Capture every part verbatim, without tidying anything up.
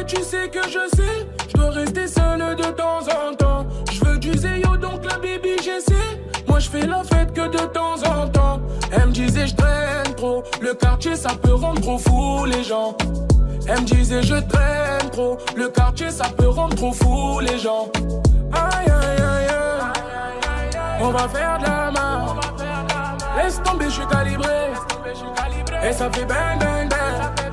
mais tu sais que je sais. Je dois rester seul de temps en temps. Je veux du zéyo, donc la baby j'essaie. Moi je fais la fête que de temps en temps. Elle me disait je traîne trop. Le quartier ça peut rendre trop fou les gens. Elle me disait je traîne trop. Le quartier ça peut rendre trop fou les gens. Aïe aïe aïe aïe. On va faire de la main. Laisse tomber, je suis calibré. Et ça fait bang bang bang.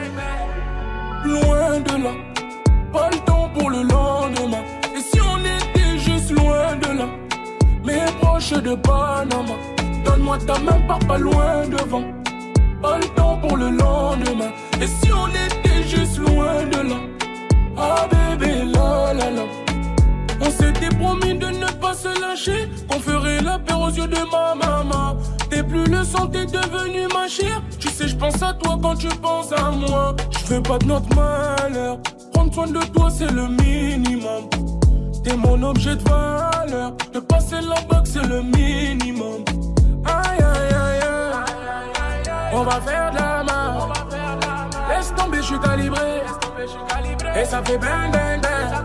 Loin de là, pas le temps pour le lendemain. Et si on était juste loin de là, mais proche de Panama. Donne-moi ta main, pars pas loin devant. Pas le temps pour le lendemain. Et si on était juste loin de là, ah bébé la la la. On s'était promis de ne pas se lâcher, qu'on ferait la paix aux yeux de ma maman. T'es plus le sang, t'es devenu ma chère. Tu sais, je pense à toi quand tu penses à moi. Je veux pas de notre malheur. Prendre soin de toi, c'est le minimum. T'es mon objet de valeur. De passer la bague, c'est le minimum. Aïe, aïe, aïe, aïe. On va faire de la main. Laisse tomber, je suis calibré. Et ça fait bang, bang, bang.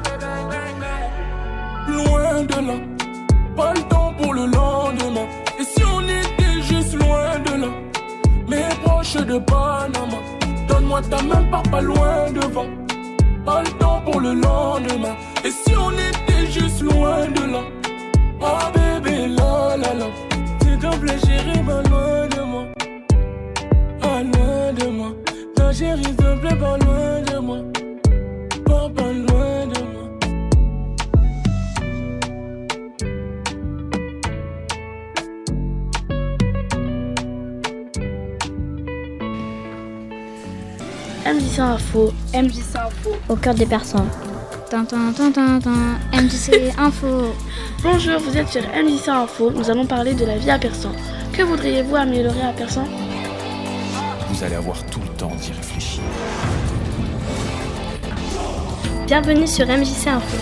Loin de là, pas le temps pour le lendemain. Et si on était juste loin de là, mais proche de Panama. Donne-moi ta main, pars pas loin devant. Pas le temps pour le lendemain. Et si on était juste loin de là, ah bébé la la la. S'il te plaît chérie, pas loin de moi. Pas loin de moi. Ta chérie, s'il te plaît, pas loin de moi. Pas, pas loin de moi. M J C Info, M J C Info, au cœur des personnes. Tintin, tintin, tintin, M J C Info. Bonjour, vous êtes sur M J C Info. Nous allons parler de la vie à Persan. Que voudriez-vous améliorer à Persan? Vous allez avoir tout le temps d'y réfléchir. Bienvenue sur M J C Info.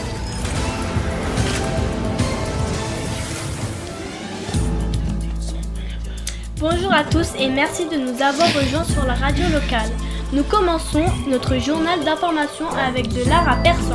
Bonjour à tous et merci de nous avoir rejoints sur la radio locale. Nous commençons notre journal d'information avec de l'art à Persan.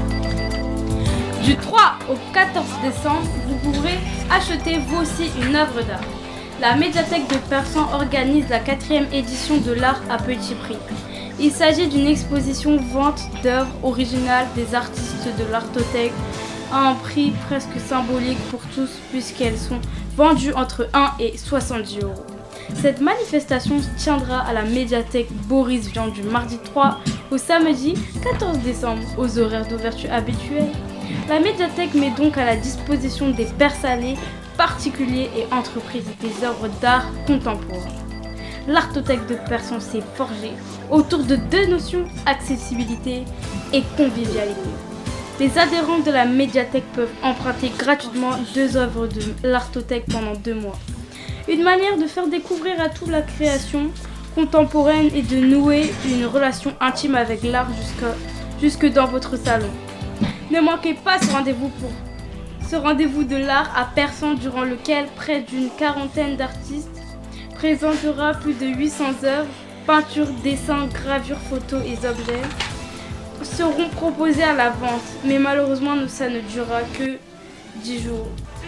Du trois au quatorze décembre, vous pourrez acheter vous aussi une œuvre d'art. La médiathèque de Persan organise la quatrième édition de l'art à petit prix. Il s'agit d'une exposition vente d'œuvres originales des artistes de l'Artothèque à un prix presque symbolique pour tous puisqu'elles sont vendues entre un et soixante-dix euros. Cette manifestation tiendra à la médiathèque Boris Vian du mardi trois au samedi quatorze décembre aux horaires d'ouverture habituels. La médiathèque met donc à la disposition des Persanais, particuliers et entreprises des œuvres d'art contemporain. L'Artothèque de Persan s'est forgée autour de deux notions, accessibilité et convivialité. Les adhérents de la médiathèque peuvent emprunter gratuitement deux œuvres de l'Artothèque pendant deux mois. Une manière de faire découvrir à tous la création contemporaine et de nouer une relation intime avec l'art jusque dans votre salon. Ne manquez pas ce rendez-vous pour ce rendez-vous de l'art à Persan durant lequel près d'une quarantaine d'artistes présentera plus de huit cents œuvres, peintures, dessins, gravures, photos et objets seront proposés à la vente, mais malheureusement ça ne durera que dix jours.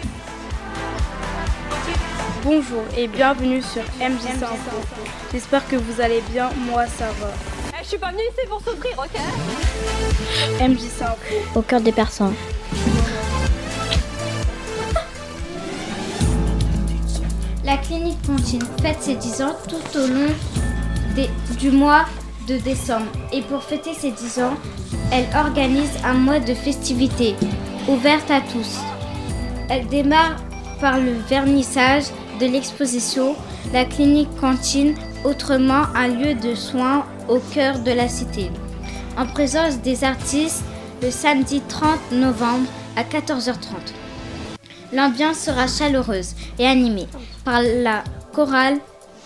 Bonjour et bienvenue sur M J C Info. J'espère que vous allez bien, moi ça va. Eh, je suis pas venue ici pour souffrir, ok? M J C Info, au cœur des personnes. La clinique Contine fête ses dix ans tout au long des, du mois de décembre. Et pour fêter ses dix ans, elle organise un mois de festivités ouverte à tous. Elle démarre par le vernissage de l'exposition La clinique Contine, autrement un lieu de soins au cœur de la cité. En présence des artistes le samedi trente novembre à quatorze heures trente. L'ambiance sera chaleureuse et animée par la chorale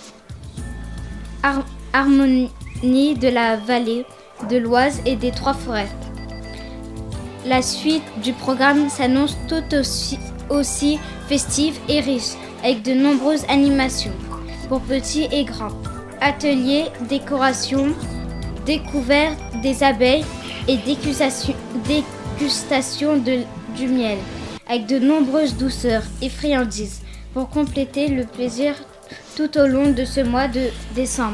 Har- Harmonie de la vallée de l'Oise et des Trois-Forêts. La suite du programme s'annonce tout aussi, aussi festive et riche, avec de nombreuses animations pour petits et grands. Ateliers, décorations, découverte des abeilles, et dégustation, dégustation de, du miel, avec de nombreuses douceurs et friandises, pour compléter le plaisir tout au long de ce mois de décembre.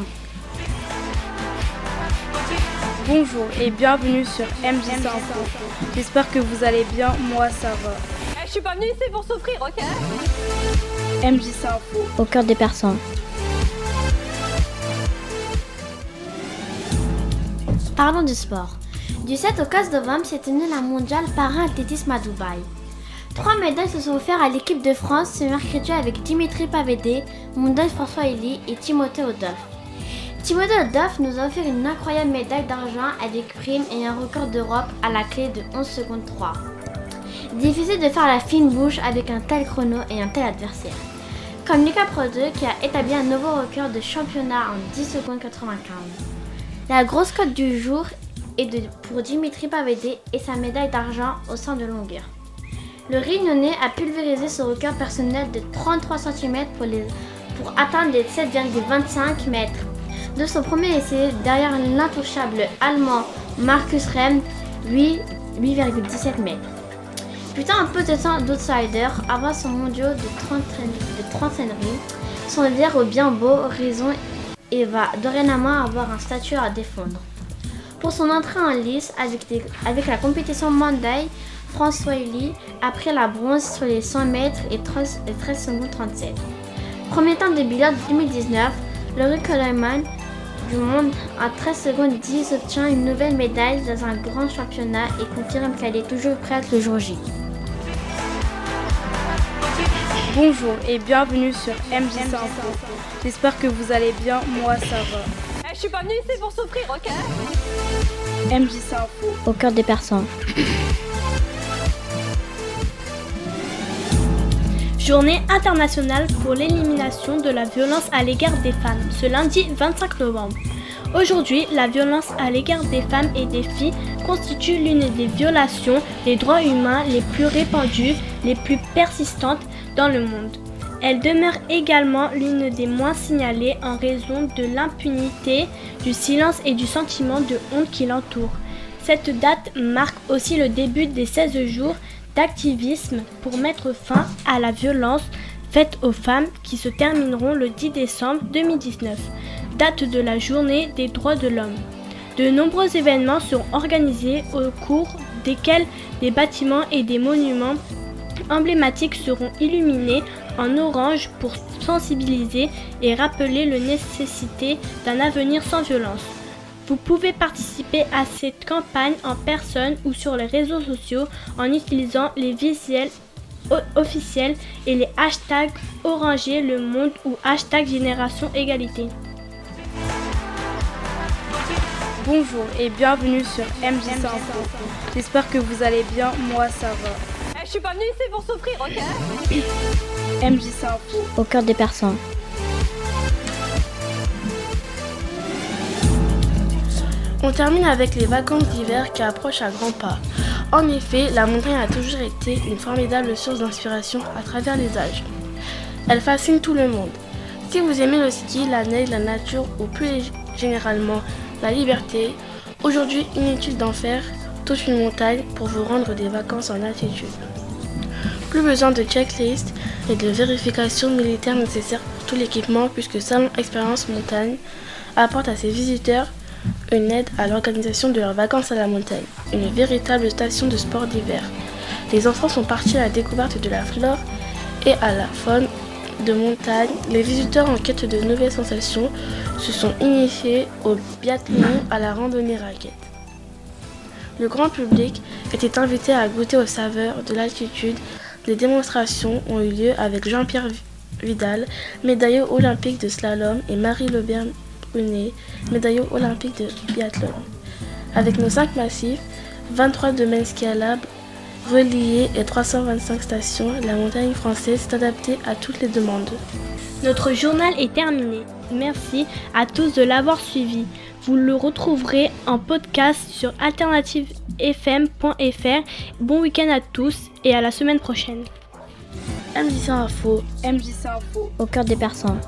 Bonjour et bienvenue sur M J C Info. J'espère que vous allez bien, moi ça va. Je suis pas venue ici pour souffrir, ok? M J C Info. Au cœur des personnes. Parlons du sport. Du sept au quinze novembre s'est tenue la mondiale para-athlétisme à Dubaï. Trois médailles se sont offertes à l'équipe de France ce mercredi avec Dimitri Pavedé, Mondoy François Elie et Timothée Odoff. Timothée Odoff nous a offert une incroyable médaille d'argent avec prime et un record d'Europe à la clé de onze secondes trois. Difficile de faire la fine bouche avec un tel chrono et un tel adversaire. Comme Lucas Prodeux qui a établi un nouveau record de championnat en dix secondes quatre-vingt-quinze. La grosse cote du jour est de, pour Dimitri Pavedé et sa médaille d'argent au cent de longueur. Le Réunionnais a pulvérisé son record personnel de trente-trois centimètres pour, les, pour atteindre les sept virgule vingt-cinq mètres. De son premier essai, derrière l'intouchable allemand Markus Rem, huit virgule dix-sept mètres. Putain un peu de temps d'outsider avant son mondial de trentainerie, son lire au bien beau raison et va dorénavant avoir un statut à défendre. Pour son entrée en lice avec, des, avec la compétition Mondoy, François Elie a pris la bronze sur les cent mètres et treize secondes trente-sept. Premier temps de bilan deux mille dix-neuf, le recordman du monde à treize secondes dix obtient une nouvelle médaille dans un grand championnat et confirme qu'elle est toujours prête le jour J. Bonjour et bienvenue sur M J C Info. J'espère que vous allez bien, moi ça va. Je suis pas venue ici pour souffrir, ok? M J C Info. Au cœur des personnes. Journée internationale pour l'élimination de la violence à l'égard des femmes, ce lundi vingt-cinq novembre. Aujourd'hui, la violence à l'égard des femmes et des filles constitue l'une des violations des droits humains les plus répandues, les plus persistantes dans le monde. Elle demeure également l'une des moins signalées en raison de l'impunité, du silence et du sentiment de honte qui l'entoure. Cette date marque aussi le début des seize jours d'activisme pour mettre fin à la violence faite aux femmes qui se termineront le dix décembre deux mille dix-neuf, date de la journée des droits de l'homme. De nombreux événements seront organisés au cours desquels des bâtiments et des monuments emblématiques seront illuminés en orange pour sensibiliser et rappeler la nécessité d'un avenir sans violence. Vous pouvez participer à cette campagne en personne ou sur les réseaux sociaux en utilisant les visuels officiels et les hashtags Oranger le monde ou hashtag Génération Égalité. Bonjour et bienvenue sur M J C Info. J'espère que vous allez bien, moi ça va. Je suis pas venue ici pour souffrir, ok? M J C Info. Au cœur des personnes. On termine avec les vacances d'hiver qui approchent à grands pas. En effet, la montagne a toujours été une formidable source d'inspiration à travers les âges. Elle fascine tout le monde. Si vous aimez le ski, la neige, la nature ou plus généralement la liberté, aujourd'hui inutile d'en faire toute une montagne pour vous rendre des vacances en altitude. Plus besoin de checklist et de vérification militaire nécessaire pour tout l'équipement puisque Salon Expérience Montagne apporte à ses visiteurs une aide à l'organisation de leurs vacances à la montagne, une véritable station de sport d'hiver. Les enfants sont partis à la découverte de la flore et à la faune de montagne. Les visiteurs en quête de nouvelles sensations se sont initiés au biathlon, à la randonnée raquette. Le grand public était invité à goûter aux saveurs de l'altitude. Les démonstrations ont eu lieu avec Jean-Pierre Vidal, médaillé olympique de slalom, et Marie Lebert Brunet, médaillé olympique de biathlon. Avec nos cinq massifs, vingt-trois domaines skiables reliés et trois cent vingt-cinq stations, la montagne française s'est adaptée à toutes les demandes. Notre journal est terminé. Merci à tous de l'avoir suivi. Vous le retrouverez en podcast sur alternative f m point f r. Bon week-end à tous et à la semaine prochaine. M J C Info, M J C Info. Au cœur des personnes.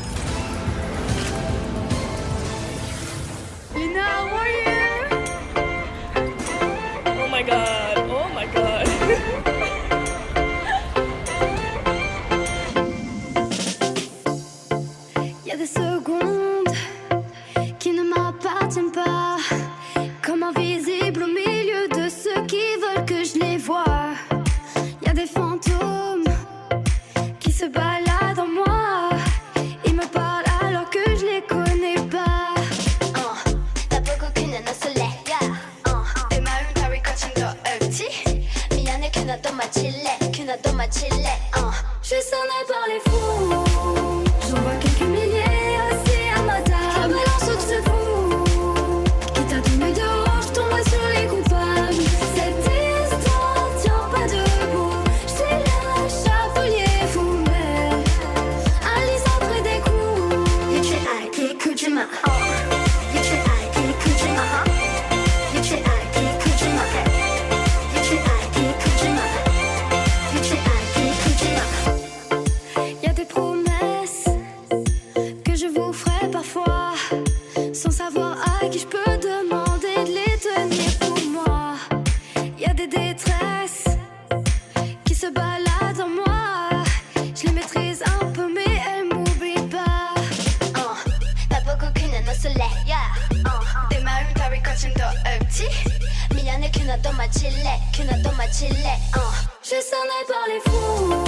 fantômes qui se baladent en moi. Ils me parlent alors que je les connais pas. uh, 나보고 그냥 웃을래 yeah. uh, 내 마음 다 거친 거 없지 미안해 그나도 마칠래 그나도 마칠래 uh. Je suis sonnée par les fous. J'en vois quelques milliers assis à ma table. Je balance toutes ces fous qui t'a donné dehors, je tombe sur les coupables. Cette histoire tient pas debout. Je suis le chapelier fou, mais Alice après des coups. 유치 알기 굳지마 유치 알기 굳지마 유치 알기 굳지마 유치 알기 굳지마 유치 알기 굳지마. Y'a des promesses que je vous ferai parfois, sans savoir à qui je peux demander de les tenir pour moi. Y'a des détresses qui se baladent en moi. Je les maîtrise un peu mais elles m'oublient pas. uh, 나보고 그냥 웃을래 yeah. uh, 내 마음 다 거친 거 없지 미안해 그나도 마칠래 그나도 마칠래 uh. Je suis sonnée par les fous.